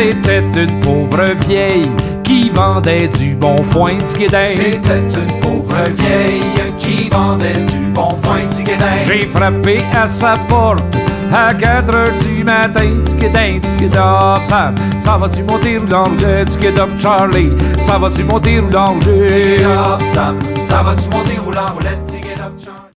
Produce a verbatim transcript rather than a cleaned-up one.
C'était une pauvre vieille qui vendait du bon foin tigédin. C'était une pauvre vieille qui vendait du bon foin tigédin. J'ai frappé à sa porte à quatre heures du matin. Tigédin, tigédop, Sam, ça va-tu monter ou l'anglais? Tigédop, Charlie, ça va-tu monter ou l'anglais? Tigédop, Sam, ça va-tu monter ou l'anglais? Tigédop, Charlie.